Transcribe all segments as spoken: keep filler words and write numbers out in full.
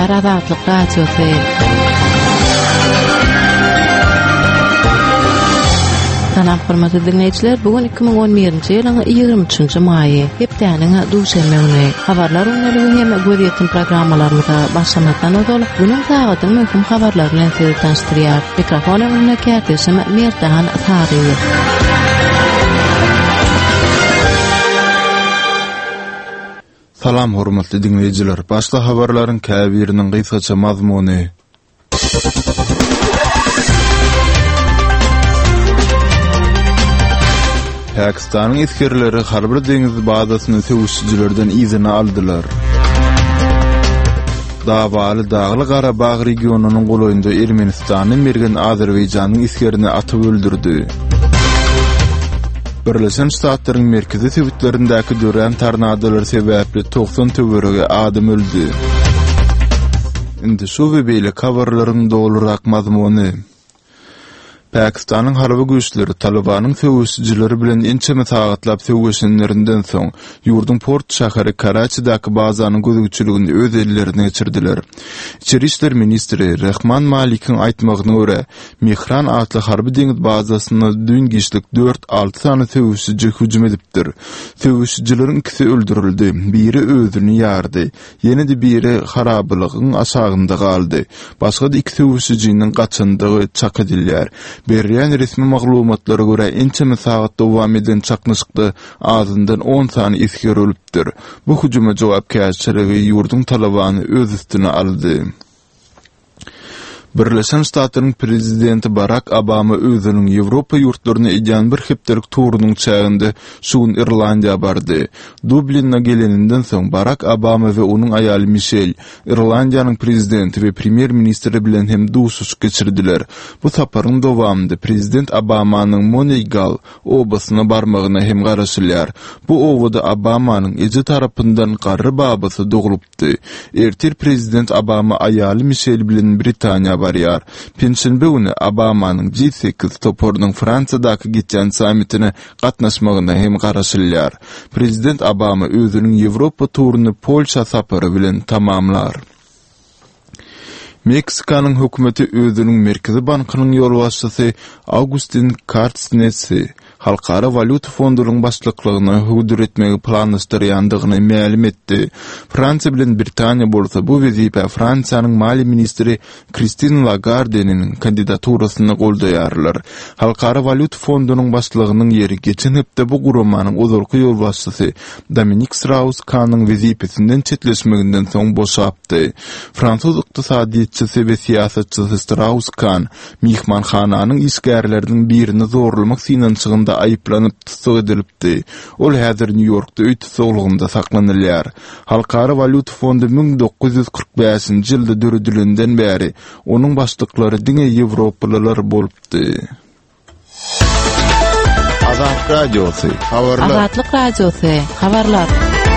Dünýär Azatlyk Radiosy. Salam hormatly dinleýijiler, bugün iki bin on birinji ýylyň ýygrimi üçinji maýy, hepdeniň duşanbe güni. Habarlar öňlügi hem göreýän programmalarymyza başlamadan öňe günüň saгаtyň möhüm habarlary bilen sizi tanıştyrýar. Mikrofony öňüne kätişim Merdan Tariýew. Salam hormatly dinleýijiler, başly habarlaryň käbiriniň gysgaça mazmuny. Pakistanyň iskerleri Harbir deňiz bazasyny söwüşçilerden izini aldylar. Dawaly Dagly Garabağ regionunyň golaýynda Ermenistanyň bergen Azerbaýjanyň iskerini atyp öldürdi. Birleşen Ştatlaryň merkezi sebitlerindäki dören tornadolar sebäpli doksan töwerege adam öldü. Indi şu we beýle habarlaryň dolurak mazmuny. Pakistanyň harby güýçleri Talibanyň söwüşçileri bilen ençeme sagatlap söwüşenlerinden soň ýurdun port şäheri Karachidaky bazanyň gözüçiligini öz ellerine geçirdiler. İçeri işler ministri Rahman Malik'in aýtmagyna görä, Mehran adly harby deňiz bazasyna dün giçlik dört alty sany söwüşçi hüjüm edipdir. Söwüşçileriň ikisi öldürildi, biri özüni ýardy, ýene-de biri harabylygyň aşagynda galdy. Başga da iki söwüşçiniň gaçandygy çak edilýär. Berýän resmi maglumatlara görä ençeme sagat dowam eden çaknyşykda azyndan on sany isker ölüpdir. Bu hüjüme jogapkärçiligi ýurdun Talibany öz üstüne aldy. Birleşen Ştatlaryň prezidenti Barack Obama özüniň Ýewropa ýurtlaryna edýän bir hepdelik turunyň çäginde şuň Irlandiýa bardy. Dublinne geleninden soň Barack Obama we onuň aýaly Michelle Irlandiýanyň prezidenti we premier ministri bilen hem duşuş geçirdiler. Bu saparyň dowamında prezident Obamanyň Monegal obasyna barmagyna hem garaşylýar. Bu owada Obamanyň eji tarapyndan garry babasy dogulupdy. Ertir prezident Obama aýaly Michelle bilen Britaniýa barýar. Pensilbe güni Obamanyň G sekiz toporunyň Fransadaky gitýän sammitine gatnaşmagyna hem garaşylýar. Prezident Obama özüniň Ýewropa turuny Polşa sapary bilen tamamlar. Meksikanyň hökümeti özüniň Merkezi bankynyň ýol başçysy Agustin Carstens'i Halkara Valyuta Fondunyň başlyklygyna höwür etmegi planlaşdyrýandygyny ma'lum etdi. Fransa bilen Britaniýa bolsa bu wezipe Fransiýanyň mali ministri Christine Lagarde'niň kandidaturasyny goldaýarlar. Halkara Valyuta Fondunyň başlygynyň ýeri geçen hepde bu gurumanyň uzurky ýol başçysy Dominique Strauss-Kahnyň wezipesinden çetleşmeginden soň boşapdy. Fransuz ykdysadyçysy we siýasatçysy Strauss-Kahn mihmanhananyň işgärleriniň birini zorlamak synançygynda ayıplanyp tutuk edilipdi. Ol häzir New Yorkda öý tutuklygynda saklanylýar. Halkara Valyuta Fondu bin dokuz ýüz kırk beşinji ýylda döredilenden bäri onuň başlyklary diňe Ýewropalylar bolupdy. Azat Radiosy, habarlar. Azatlyk Radiosy, habarlar.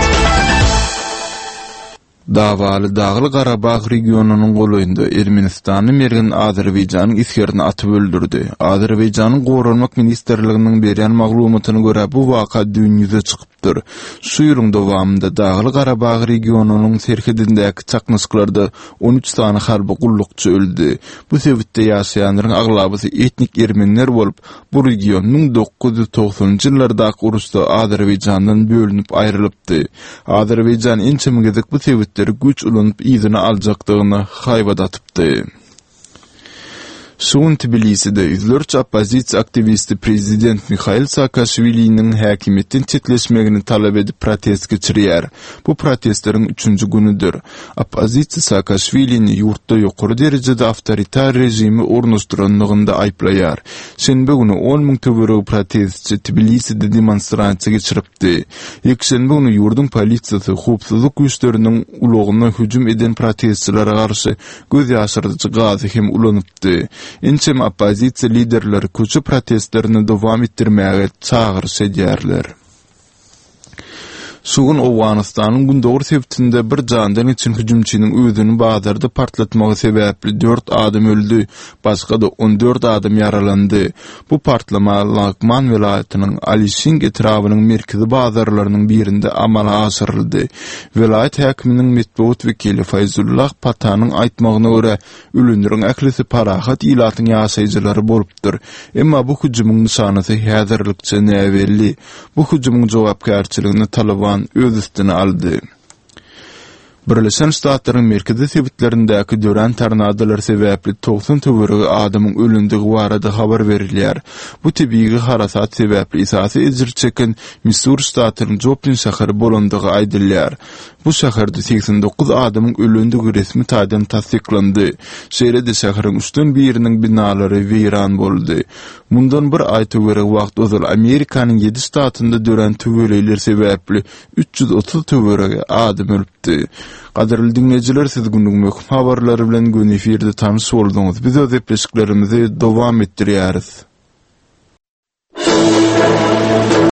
Dawaly Dagly Garabağ regionunyň golaýynda Ermenistanyň mergen Azerbaýjanyň iskerini atyp öldürdi. Azerbaýjanyň Gorunmak ministrliginiň berýän maglumatyna görä bu waka dünýede çykypdyr. Şu ýylyň dowamında Dagly Garabağ regionunyň serhedindäki çaknyşyklarda on üç sany harby gullukçy öldü. Bu sebäpde ýaşaýanlaryň aglabysy etnik ermenler bolup, bu region bin dokuz ýüz togsanjy ýyllardaky uruşda Azerbaýjandan bölünip aýrylypdy. Azerbaýjan ençemegizek bu sebäpde güç ulanyp izini aljakdygyny haýbat atypdy. Şuň Tbiliside ýüzlerçe opozisiýa aktivisti prezident Mikhail Saakashviliň häkimetten çetleşmegini talap edip protest geçirýär. Bu protestleriň üçünji günüdür. Opozisiýa Saakashviliň ýurtda ýokary derejede awtoritar rejimi ornaşdyrandygynda aýplaýar. Şenbe güni on miň töwereg protestçi Tbiliside demonstrasiýa geçiripdi. Ýekşenbe güni ýurdun polisiýasy howpsuzlyk güýçleriniň ulagyna hüjüm eden protestçilere garşy göz ýaşyrdyjy gazy hem ulanypdy. Ençem opozisiýa liderleri köçü protestlerini dowam etdirmäge çağırış edýärler. Sugun Owganistanyň gündogry sebitinde bir jandan için hüjümçiniň özüni bazarda partlatmagy sebäpli dört adam öldü, başga da on dört adam yaralandy. Bu partlama Lakman welaýatynyň Alising etrawynyň merkezi bazarlarynyň birinde amala asyryldy. Welaýat häkiminiň metbuat wekili Fayzullah Patanyň aýtmagyna görä, ölündiriň ählisi parahat ilatyň ýaşaýjylary bolupdyr. Emma bu hüjümüň nişanysy häzirlikçe näwelli. Bu hüjümüň jogapkärçiligini Taliban öz üstüne aldı. Birleşen Ştatlaryň merkezi sebitlerindäki dören tornadolar sebäpli doksan töweregi adamyň ölündigi barada habar berilýär. Bu tebii harasat sebäpli esasy ejir çeken Missouri ştatynyň Joplin şäheri bolandygy aýdylýar. Bu şäherde seksen dokuz adamyň ölündigi resmi taýdan tasdiklandy. Şeýrede şäheriň üçden biriniň binalary weýran boldy. Mundan bir aý töweregi wagt ozal Amerikanyň yedi ştatynda dören töwereler sebäpli üç yüz otuz töweregi adam ölüpdi. Qadarly dinleyijiler, siz günlük möhüm habarlary bilen gün efirde tanış boldyňyz. Biz öz epleklerimizi dowam etdirýäris.